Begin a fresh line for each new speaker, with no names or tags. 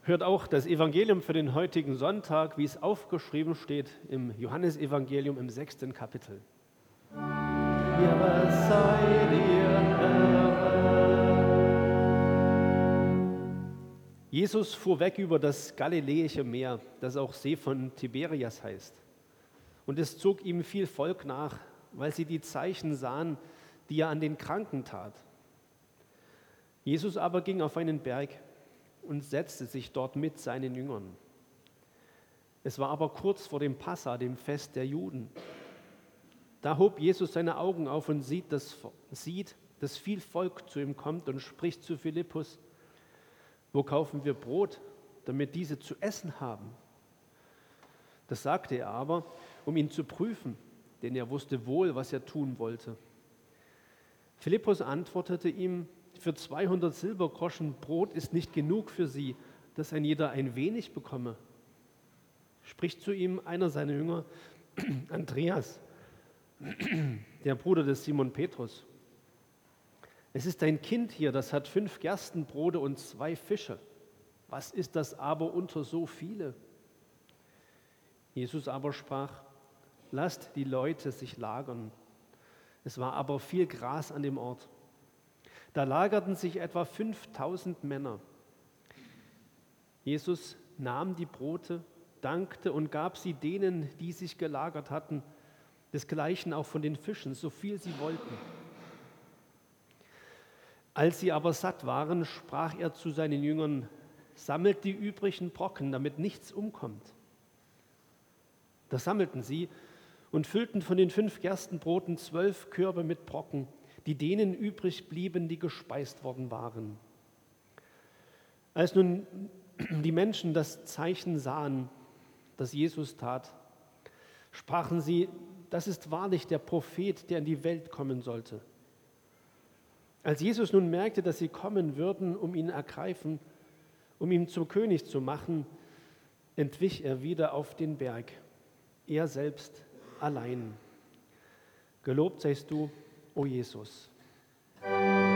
Hört auch das Evangelium für den heutigen Sonntag, wie es aufgeschrieben steht im Johannesevangelium im 6. Kapitel.
Ja, sei dir
Jesus fuhr weg über das Galiläische Meer, das auch See von Tiberias heißt. Und es zog ihm viel Volk nach, weil sie die Zeichen sahen, die er an den Kranken tat. Jesus aber ging auf einen Berg und setzte sich dort mit seinen Jüngern. Es war aber kurz vor dem Passa, dem Fest der Juden. Da hob Jesus seine Augen auf und sieht, dass viel Volk zu ihm kommt und spricht zu Philippus: Wo kaufen wir Brot, damit diese zu essen haben? Das sagte er aber, um ihn zu prüfen, denn er wusste wohl, was er tun wollte. Philippus antwortete ihm: Für 200 Silbergroschen Brot ist nicht genug für sie, dass ein jeder ein wenig bekomme. Spricht zu ihm einer seiner Jünger, Andreas, der Bruder des Simon Petrus: Es ist ein Kind hier, das hat 5 Gerstenbrote und 2 Fische. Was ist das aber unter so viele? Jesus aber sprach: Lasst die Leute sich lagern. Es war aber viel Gras an dem Ort. Da lagerten sich etwa 5000 Männer. Jesus nahm die Brote, dankte und gab sie denen, die sich gelagert hatten, desgleichen auch von den Fischen, so viel sie wollten. Als sie aber satt waren, sprach er zu seinen Jüngern: Sammelt die übrigen Brocken, damit nichts umkommt. Das sammelten sie und füllten von den 5 Gerstenbroten 12 Körbe mit Brocken, die denen übrig blieben, die gespeist worden waren. Als nun die Menschen das Zeichen sahen, das Jesus tat, sprachen sie: Das ist wahrlich der Prophet, der in die Welt kommen sollte. Als Jesus nun merkte, dass sie kommen würden, um ihn ergreifen, um ihn zum König zu machen, entwich er wieder auf den Berg, er selbst allein. Gelobt seist du, o Jesus.